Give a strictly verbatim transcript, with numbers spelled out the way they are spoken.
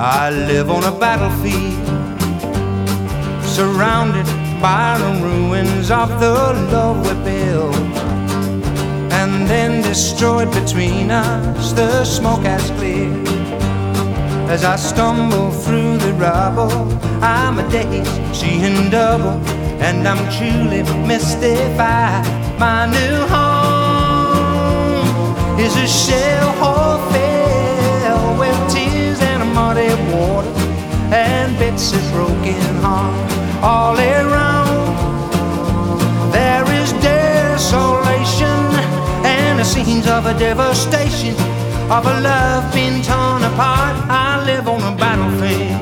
I live on a battlefield, surrounded by the ruins of the love we built, and then destroyed between us. The smoke has cleared. As I stumble through the rubble, I'm a daze, seeing double, and I'm truly mystified. My new home is a shell-hole filled with tears and a muddy water and bits of broken heart. All around there is desolation and the scenes of a devastation, of a love being torn apart. I live on a battlefield.